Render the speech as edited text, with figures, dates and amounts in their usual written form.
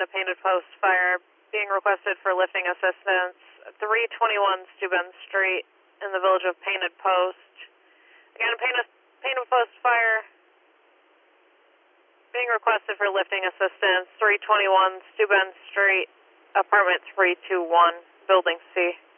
to Painted Post Fire, being requested for lifting assistance, 321 Steuben Street in the village of Painted Post. Again, Painted Post Fire, being requested for lifting assistance, 321 Steuben Street, apartment 321, building C.